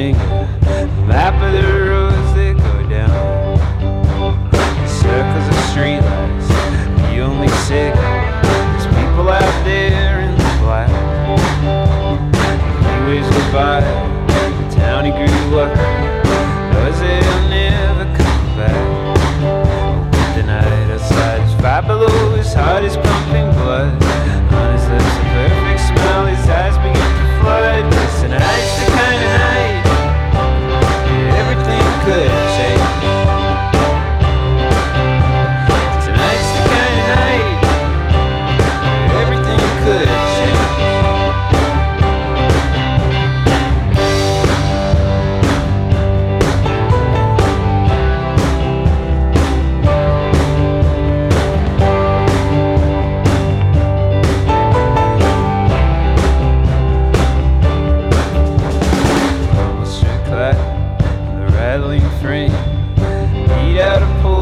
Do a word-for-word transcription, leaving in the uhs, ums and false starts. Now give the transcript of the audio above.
finger, map of the roads that go down. Circles of streetlights, the only signal. There's people out there in the black. He waves goodbye, the town he grew up in, knows that he'll never come back. But the night outside is fire below, his heart is pumping blood. On his lips a perfect smile, his eyes begin to flood. Cause tonight's the kind of night everything could change. Tonight's the kind of night everything could change. Almost strict light, the rattling frame, beat out a pole.